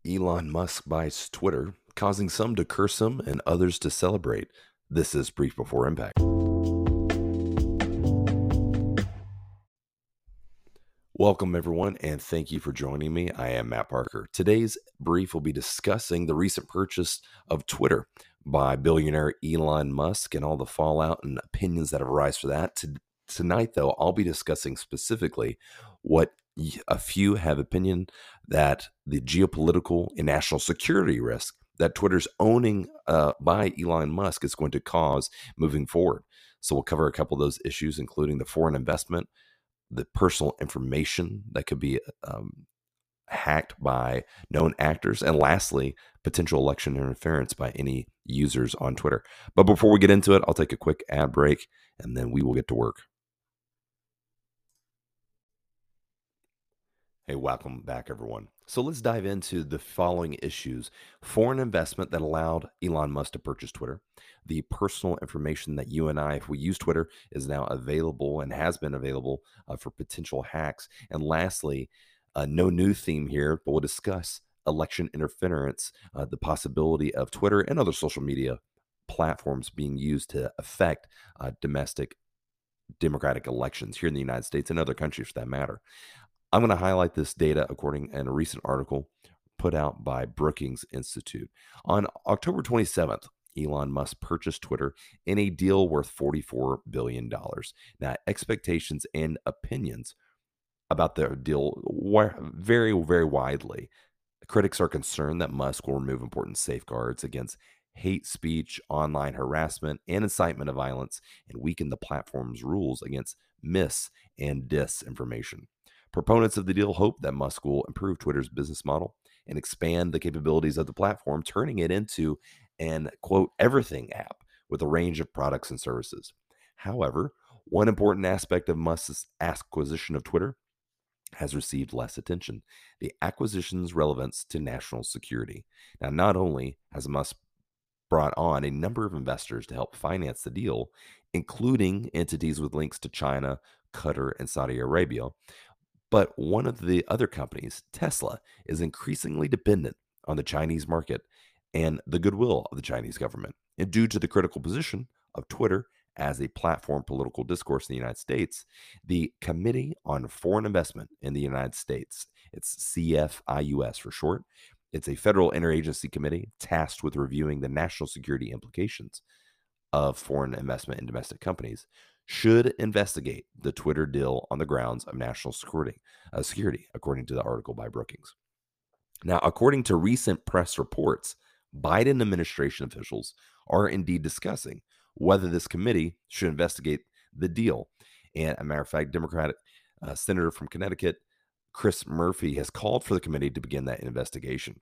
Elon Musk buys Twitter, causing some to curse him and others to celebrate. This is Brief Before Impact. Welcome, everyone, and thank you for joining me. I am Matt Parker. Today's brief will be discussing the recent purchase of Twitter by billionaire Elon Musk and all the fallout and opinions that have arisen for that. Tonight, though, I'll be discussing specifically what a few have opinion that the geopolitical and national security risk that Twitter's owning by Elon Musk is going to cause moving forward. So we'll cover a couple of those issues, including the foreign investment, the personal information that could be hacked by known actors, and lastly, potential election interference by any users on Twitter. But before we get into it, I'll take a quick ad break, and then we will get to work. Hey, welcome back, everyone. So let's dive into the following issues. Foreign investment that allowed Elon Musk to purchase Twitter. The personal information that you and I, if we use Twitter, is now available and has been available for potential hacks. And lastly, no new theme here, but we'll discuss election interference, the possibility of Twitter and other social media platforms being used to affect domestic democratic elections here in the United States and other countries for that matter. I'm going to highlight this data according in a recent article put out by Brookings Institute. On October 27th, Elon Musk purchased Twitter in a deal worth $44 billion. Now, expectations and opinions about the deal vary very widely. Critics are concerned that Musk will remove important safeguards against hate speech, online harassment, and incitement of violence, and weaken the platform's rules against mis and disinformation. Proponents of the deal hope that Musk will improve Twitter's business model and expand the capabilities of the platform, turning it into an, quote, everything app with a range of products and services. However, one important aspect of Musk's acquisition of Twitter has received less attention: the acquisition's relevance to national security. Now, not only has Musk brought on a number of investors to help finance the deal, including entities with links to China, Qatar, and Saudi Arabia, but one of the other companies, Tesla, is increasingly dependent on the Chinese market and the goodwill of the Chinese government. And due to the critical position of Twitter as a platform political discourse in the United States, the Committee on Foreign Investment in the United States, it's CFIUS for short, it's a federal interagency committee tasked with reviewing the national security implications of foreign investment in domestic companies, should investigate the Twitter deal on the grounds of national security, according to the article by Brookings. Now, according to recent press reports, Biden administration officials are indeed discussing whether this committee should investigate the deal. And a matter of fact, Democratic Senator from Connecticut, Chris Murphy, has called for the committee to begin that investigation.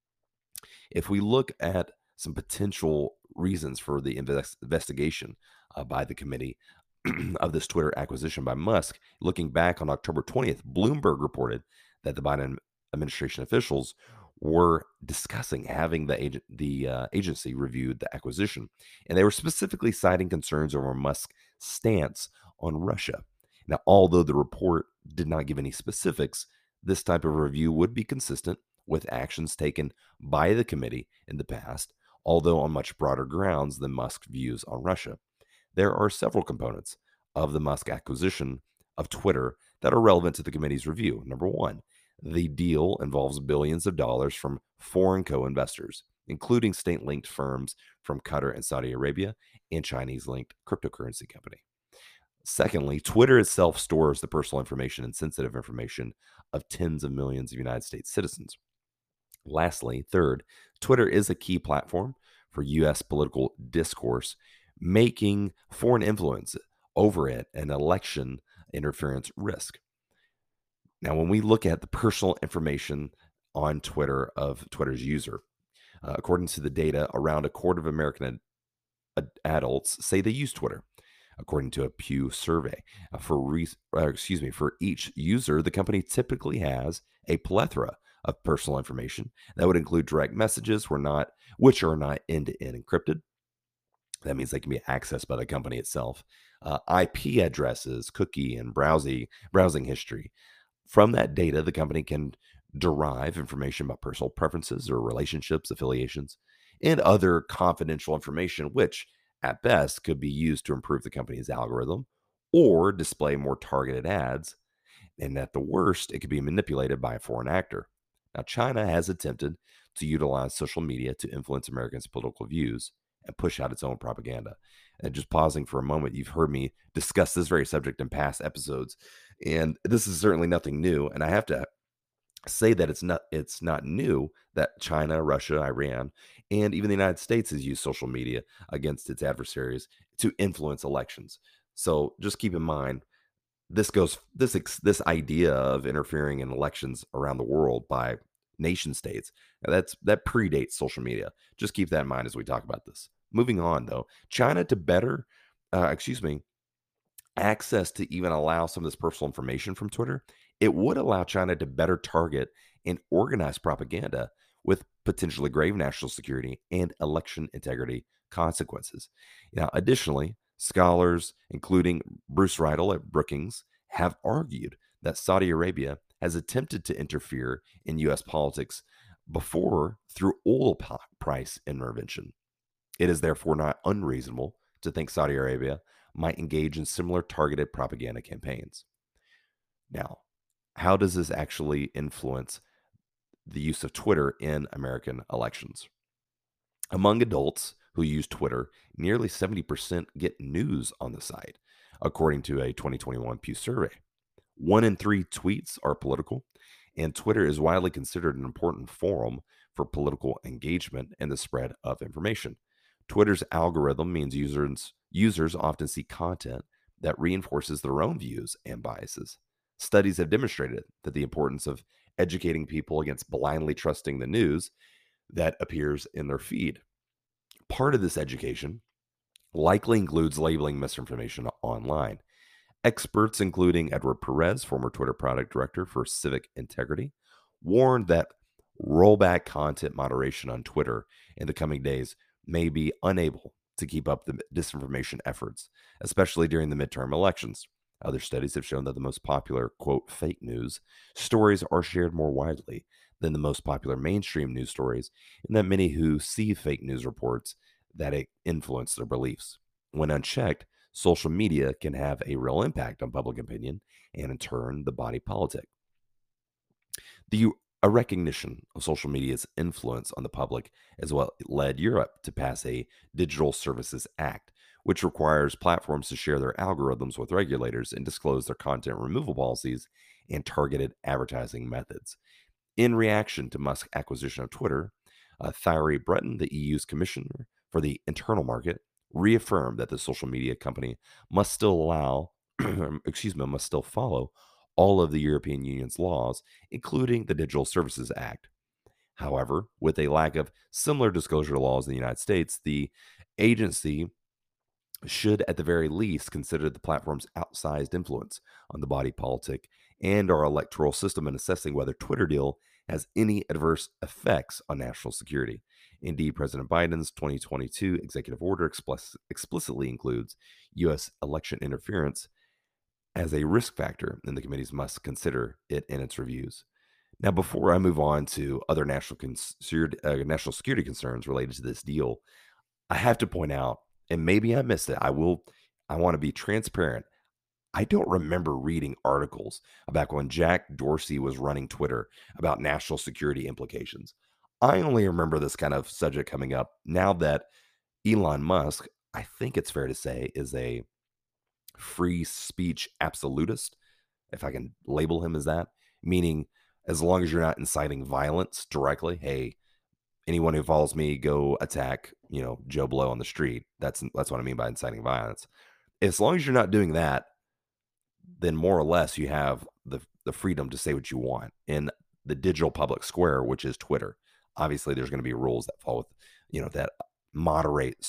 If we look at some potential reasons for the investigation by the committee of this Twitter acquisition by Musk, looking back on October 20th, Bloomberg reported that the Biden administration officials were discussing having the agency review the acquisition, and they were specifically citing concerns over Musk's stance on Russia. Now, although the report did not give any specifics, this type of review would be consistent with actions taken by the committee in the past, although on much broader grounds than Musk's views on Russia. There are several components of the Musk acquisition of Twitter that are relevant to the committee's review. Number one, the deal involves billions of dollars from foreign co-investors, including state-linked firms from Qatar and Saudi Arabia and Chinese-linked cryptocurrency company. Secondly, Twitter itself stores the personal information and sensitive information of tens of millions of United States citizens. Lastly, third, Twitter is a key platform for U.S. political discourse, making foreign influence over it an election interference risk. Now, when we look at the personal information on Twitter of Twitter's user, according to the data, around a quarter of American adults say they use Twitter, according to a Pew survey. For each user, the company typically has a plethora of personal information that would include direct messages which are not end-to-end encrypted. That means they can be accessed by the company itself. IP addresses, cookie and browsing history. From that data, the company can derive information about personal preferences or relationships, affiliations, and other confidential information, which at best could be used to improve the company's algorithm or display more targeted ads. And at the worst, it could be manipulated by a foreign actor. Now, China has attempted to utilize social media to influence Americans' political views and push out its own propaganda. And just pausing for a moment, you've heard me discuss this very subject in past episodes, and this is certainly nothing new. And I have to say that it's not new that China, Russia, Iran, and even the United States has used social media against its adversaries to influence elections. So just keep in mind this idea of interfering in elections around the world by nation states, that predates social media. Just keep that in mind as we talk about this. Moving on, though, China to better, excuse me, access to even allow some of this personal information from Twitter, it would allow China to better target and organize propaganda with potentially grave national security and election integrity consequences. Now, additionally, scholars, including Bruce Riedel at Brookings, have argued that Saudi Arabia has attempted to interfere in U.S. politics before through oil price intervention. It is therefore not unreasonable to think Saudi Arabia might engage in similar targeted propaganda campaigns. Now, how does this actually influence the use of Twitter in American elections? Among adults who use Twitter, nearly 70% get news on the site, according to a 2021 Pew survey. 1 in 3 tweets are political, and Twitter is widely considered an important forum for political engagement and the spread of information. Twitter's algorithm means users often see content that reinforces their own views and biases. Studies have demonstrated that the importance of educating people against blindly trusting the news that appears in their feed. Part of this education likely includes labeling misinformation online. Experts, including Edward Perez, former Twitter product director for civic integrity, warned that rollback content moderation on Twitter in the coming days may be unable to keep up the disinformation efforts, especially during the midterm elections. Other studies have shown that the most popular, quote, fake news stories are shared more widely than the most popular mainstream news stories, and that many who see fake news reports that it influence their beliefs. When unchecked, social media can have a real impact on public opinion and, in turn, the body politic. The a recognition of social media's influence on the public as well led Europe to pass a Digital Services Act, which requires platforms to share their algorithms with regulators and disclose their content removal policies and targeted advertising methods. In reaction to Musk's acquisition of Twitter, Thierry Breton, the EU's commissioner for the internal market, reaffirmed that the social media company must still must still follow all of the European Union's laws, including the Digital Services Act. However, with a lack of similar disclosure laws in the United States, the agency should at the very least consider the platform's outsized influence on the body politic and our electoral system in assessing whether Twitter deal has any adverse effects on national security. Indeed, President Biden's 2022 executive order explicitly includes U.S. election interference as a risk factor, and the committees must consider it in its reviews. Now, before I move on to other national security concerns related to this deal, I have to point out, and maybe I missed it. I want to be transparent. I don't remember reading articles about when Jack Dorsey was running Twitter about national security implications. I only remember this kind of subject coming up now that Elon Musk, I think it's fair to say, is a free speech absolutist, if I can label him as that, meaning as long as you're not inciting violence directly, hey, anyone who follows me, go attack, Joe Blow on the street. That's what I mean by inciting violence. As long as you're not doing that, then more or less you have the freedom to say what you want in the digital public square, which is Twitter. Obviously, there's going to be rules that fall with, that moderate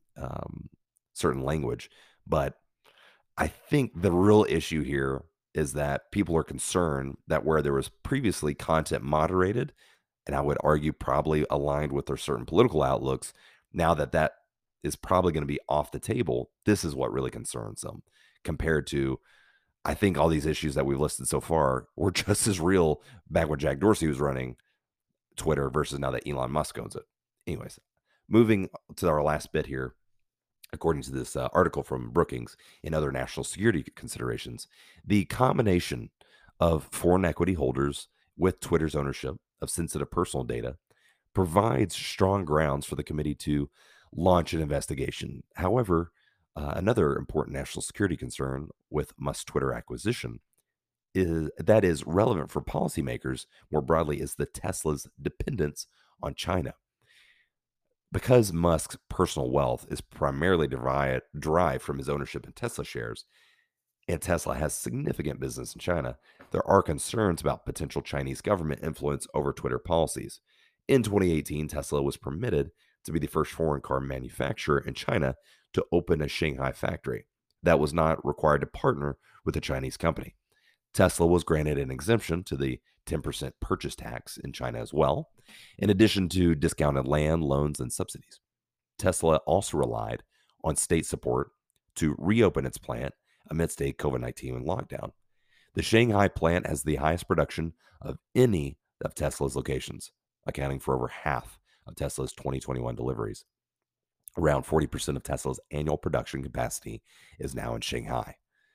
certain language. But I think the real issue here is that people are concerned that where there was previously content moderated, and I would argue probably aligned with their certain political outlooks, now that is probably going to be off the table. This is what really concerns them compared to, I think all these issues that we've listed so far were just as real back when Jack Dorsey was running Twitter versus now that Elon Musk owns it. Anyways, moving to our last bit here, according to this article from Brookings and other national security considerations, the combination of foreign equity holders with Twitter's ownership of sensitive personal data provides strong grounds for the committee to launch an investigation. However, another important national security concern with Musk's Twitter acquisition is relevant for policymakers more broadly is the Tesla's dependence on China. Because Musk's personal wealth is primarily derived from his ownership in Tesla shares, and Tesla has significant business in China, there are concerns about potential Chinese government influence over Twitter policies. In 2018, Tesla was permitted to be the first foreign car manufacturer in China to open a Shanghai factory that was not required to partner with a Chinese company. Tesla was granted an exemption to the 10% purchase tax in China as well, in addition to discounted land, loans, and subsidies. Tesla also relied on state support to reopen its plant amidst a COVID 19 lockdown. The Shanghai plant has the highest production of any of Tesla's locations, accounting for over half of Tesla's 2021 deliveries. Around 40% of Tesla's annual production capacity is now in Shanghai.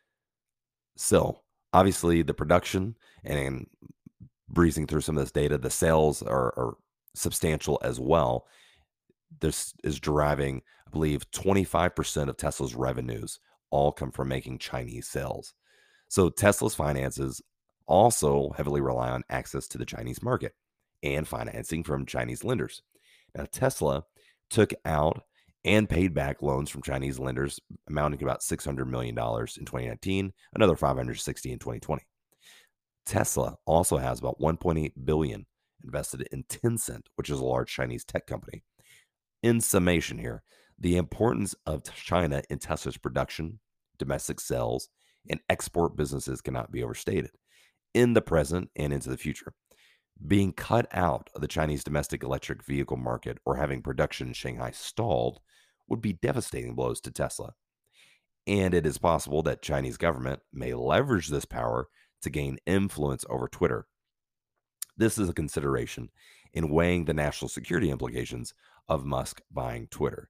So, obviously, the production and breezing through some of this data, the sales are substantial as well. This is deriving, I believe, 25% of Tesla's revenues all come from making Chinese sales. So Tesla's finances also heavily rely on access to the Chinese market and financing from Chinese lenders. Now, Tesla took out and paid back loans from Chinese lenders amounting to about $600 million in 2019, another $560 million in 2020. Tesla also has about $1.8 billion invested in Tencent, which is a large Chinese tech company. In summation here, the importance of China in Tesla's production, domestic sales, and export businesses cannot be overstated in the present and into the future. Being cut out of the Chinese domestic electric vehicle market or having production in Shanghai stalled would be devastating blows to Tesla. And it is possible that Chinese government may leverage this power to gain influence over Twitter. This is a consideration in weighing the national security implications of Musk buying Twitter.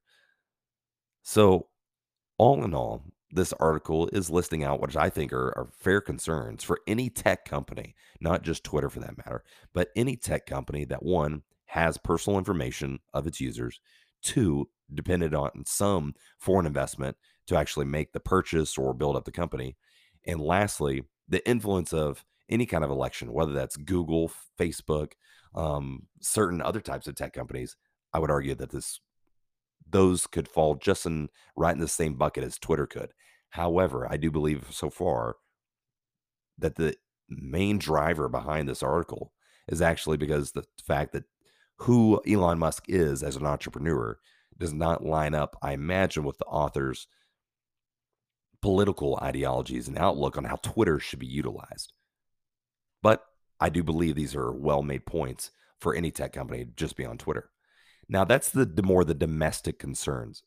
So, all in all, this article is listing out what I think are fair concerns for any tech company, not just Twitter for that matter, but any tech company that, one, has personal information of its users, two, depended on some foreign investment to actually make the purchase or build up the company, and lastly, the influence of any kind of election, whether that's Google, Facebook, certain other types of tech companies. I would argue that those could fall just right in the same bucket as Twitter could. However, I do believe so far that the main driver behind this article is actually because the fact that who Elon Musk is as an entrepreneur does not line up, I imagine, with the author's political ideologies and outlook on how Twitter should be utilized. But I do believe these are well-made points for any tech company just beyond Twitter. Now, that's the more the domestic concerns.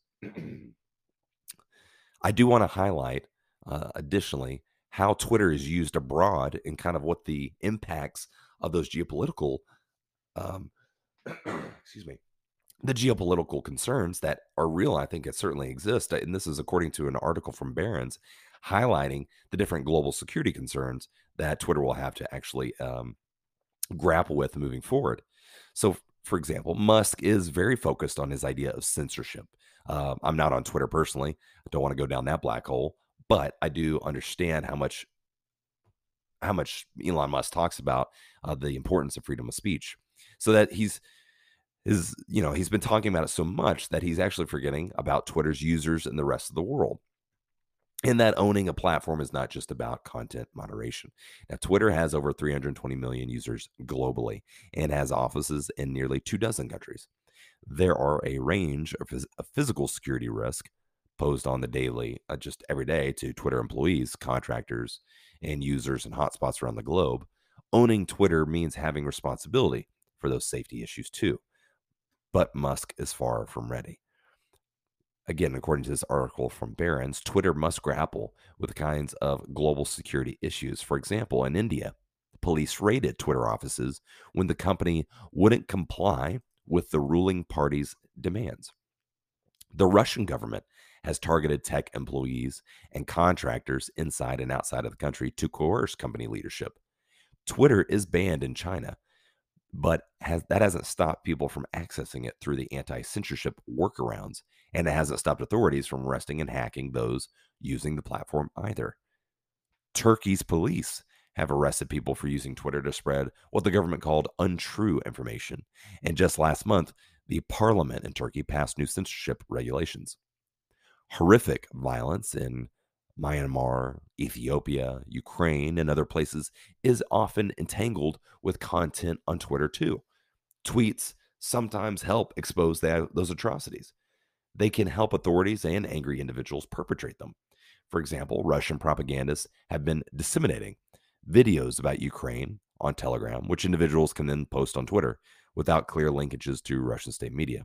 I do want to highlight, additionally, how Twitter is used abroad and kind of what the impacts of those geopolitical, um, excuse me, the geopolitical concerns that are real. I think it certainly exists. And this is according to an article from Barron's highlighting the different global security concerns that Twitter will have to actually grapple with moving forward. So, for example, Musk is very focused on his idea of censorship. I'm not on Twitter personally. I don't want to go down that black hole, but I do understand how much Elon Musk talks about the importance of freedom of speech. So that he's been talking about it so much that he's actually forgetting about Twitter's users and the rest of the world. And that owning a platform is not just about content moderation. Now, Twitter has over 320 million users globally and has offices in nearly 24 countries. There are a range of physical security risk posed on the daily, just every day, to Twitter employees, contractors, and users in hotspots around the globe. Owning Twitter means having responsibility for those safety issues too. But Musk is far from ready. Again, according to this article from Barron's, Twitter must grapple with the kinds of global security issues. For example, in India, police raided Twitter offices when the company wouldn't comply with the ruling party's demands. The Russian government has targeted tech employees and contractors inside and outside of the country to coerce company leadership. Twitter is banned in China, but that hasn't stopped people from accessing it through the anti-censorship workarounds, and it hasn't stopped authorities from arresting and hacking those using the platform either. Turkey's police have arrested people for using Twitter to spread what the government called untrue information. And just last month, the parliament in Turkey passed new censorship regulations. Horrific violence in Myanmar, Ethiopia, Ukraine, and other places is often entangled with content on Twitter too. Tweets sometimes help expose those atrocities. They can help authorities and angry individuals perpetrate them. For example, Russian propagandists have been disseminating videos about Ukraine on Telegram, which individuals can then post on Twitter without clear linkages to Russian state media.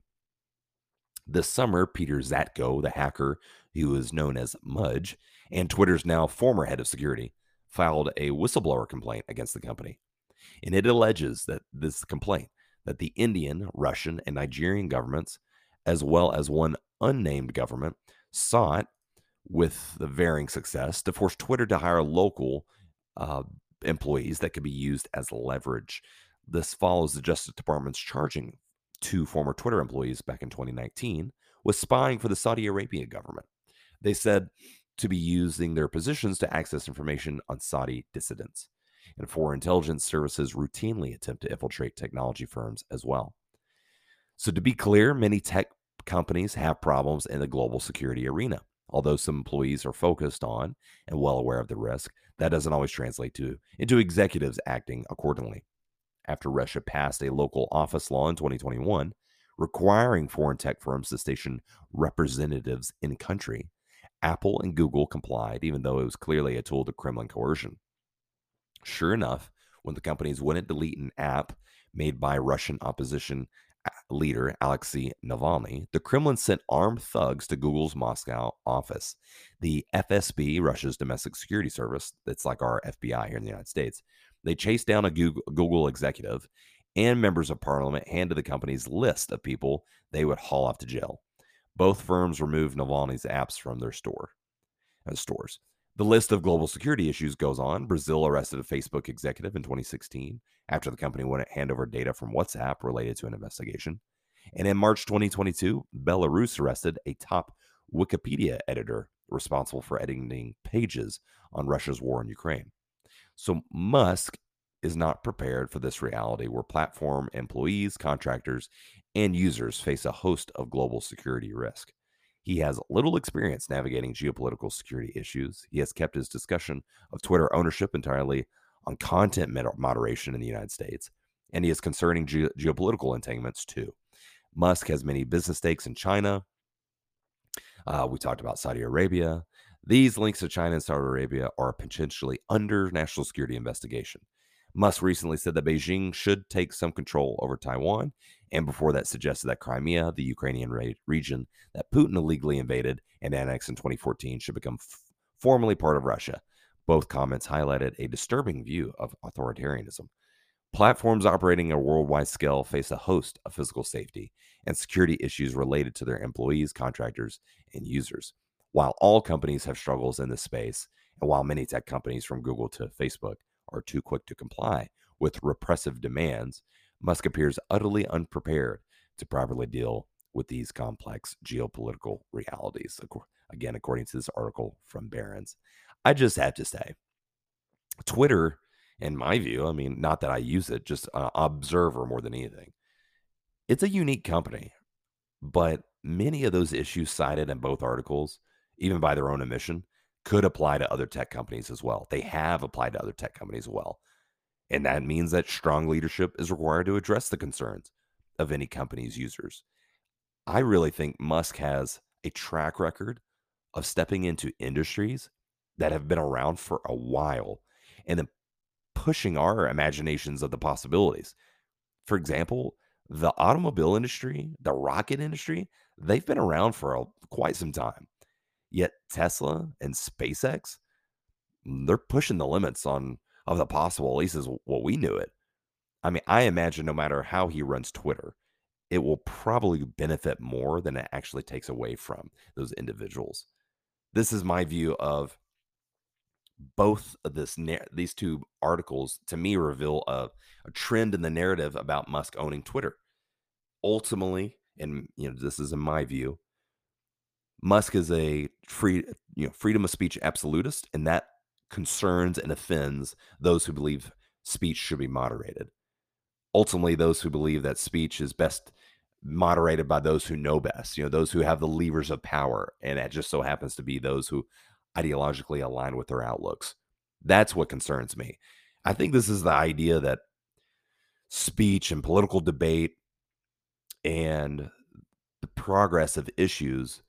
This summer, Peter Zatko, the hacker who is known as Mudge, and Twitter's now former head of security, filed a whistleblower complaint against the company. And it alleges that this complaint that the Indian, Russian, and Nigerian governments, as well as one unnamed government, sought with the varying success to force Twitter to hire local uh, employees that could be used as leverage. This follows the Justice Department's charging two former Twitter employees back in 2019 with spying for the Saudi Arabia government. They said to be using their positions to access information on Saudi dissidents. And foreign intelligence services routinely attempt to infiltrate technology firms as well. So, to be clear, many tech companies have problems in the global security arena. Although some employees are focused on and well aware of the risk, that doesn't always translate into executives acting accordingly. After Russia passed a local office law in 2021 requiring foreign tech firms to station representatives in country, Apple and Google complied, even though it was clearly a tool to Kremlin coercion. Sure enough, when the companies wouldn't delete an app made by Russian opposition leader Alexei Navalny, the Kremlin sent armed thugs to Google's Moscow office. The FSB, Russia's domestic security service, that's like our FBI here in the United States, they chased down a Google executive and members of parliament handed the company's list of people they would haul off to jail. Both firms removed Navalny's apps from their stores. The list of global security issues goes on. Brazil arrested a Facebook executive in 2016 after the company wouldn't hand over data from WhatsApp related to an investigation. And in March 2022, Belarus arrested a top Wikipedia editor responsible for editing pages on Russia's war in Ukraine. So Musk is not prepared for this reality where platform employees, contractors, and users face a host of global security risk. He has little experience navigating geopolitical security issues. He has kept his discussion of Twitter ownership entirely on content moderation in the United States, and he is concerning geopolitical entanglements too. Musk has many business stakes in China. We talked about Saudi Arabia. These links to China and Saudi Arabia are potentially under national security investigation. Musk recently said that Beijing should take some control over Taiwan, and before that suggested that Crimea, the Ukrainian region that Putin illegally invaded and annexed in 2014, should become formally part of Russia. Both comments highlighted a disturbing view of authoritarianism. Platforms operating at a worldwide scale face a host of physical safety and security issues related to their employees, contractors, and users. While all companies have struggles in this space, and while many tech companies from Google to Facebook are too quick to comply with repressive demands, Musk appears utterly unprepared to properly deal with these complex geopolitical realities. Again, according to this article from Barron's. I just have to say, Twitter, in my view, I mean, not that I use it, just an observer more than anything. It's a unique company, but many of those issues cited in both articles, even by their own admission, could apply to other tech companies as well. They have applied to other tech companies as well. And that means that strong leadership is required to address the concerns of any company's users. I really think Musk has a track record of stepping into industries that have been around for a while and then pushing our imaginations of the possibilities. For example, The automobile industry, the rocket industry, they've been around for quite some time. Yet Tesla and SpaceX, they're pushing the limits on of the possible, at least is what we knew it. I mean, I imagine no matter how he runs Twitter, it will probably benefit more than it actually takes away from those individuals. This is my view of both of these two articles to me reveal a trend in the narrative about Musk owning Twitter. Ultimately, and this is in my view, Musk is a freedom of speech absolutist, and that concerns and offends those who believe speech should be moderated. Ultimately, those who believe that speech is best moderated by those who know best, those who have the levers of power, and it just so happens to be those who ideologically align with their outlooks. That's what concerns me. I think this is the idea that speech and political debate and the progress of issues,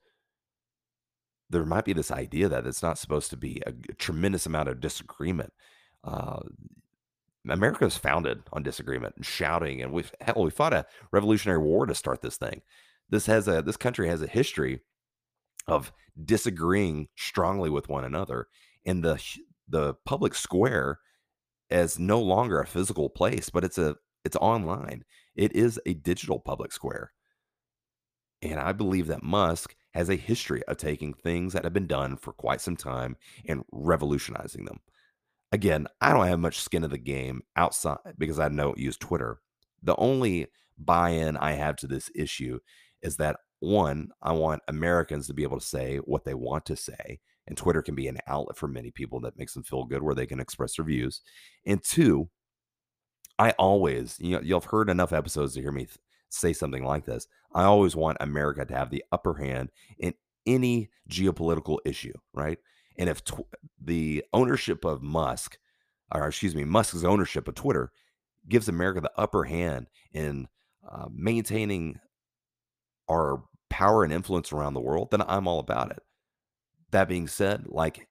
there might be this idea that it's not supposed to be a tremendous amount of disagreement. Uh, America is founded on disagreement and shouting, and we fought a revolutionary war to start this thing. This country has a history of disagreeing strongly with one another, and the public square is no longer a physical place, but it's online. It is a digital public square. And I believe that Musk has a history of taking things that have been done for quite some time and revolutionizing them. Again, I don't have much skin in the game outside because I don't use Twitter. The only buy-in I have to this issue is that one, I want Americans to be able to say what they want to say, and Twitter can be an outlet for many people that makes them feel good where they can express their views. And two, I always, you'll have heard enough episodes to hear me say something like this. I always want America to have the upper hand in any geopolitical issue, right? And if the ownership of Musk, or excuse me, Musk's ownership of Twitter gives America the upper hand in maintaining our power and influence around the world, then I'm all about it. That being said, like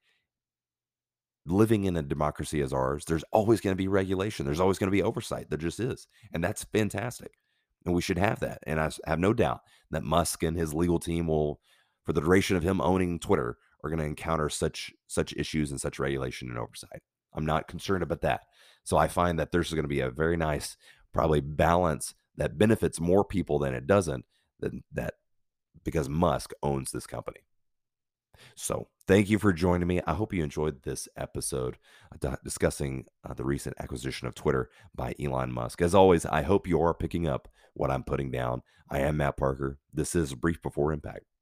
living in a democracy as ours, there's always going to be regulation. There's always going to be oversight. There just is. And that's fantastic. And we should have that. And I have no doubt that Musk and his legal team will, for the duration of him owning Twitter, are going to encounter such issues and such regulation and oversight. I'm not concerned about that. So I find that there's going to be a very nice, probably balance that benefits more people than it doesn't, that because Musk owns this company. So, thank you for joining me. I hope you enjoyed this episode discussing the recent acquisition of Twitter by Elon Musk. As always, I hope you are picking up what I'm putting down. I am Matt Parker. This is Brief Before Impact.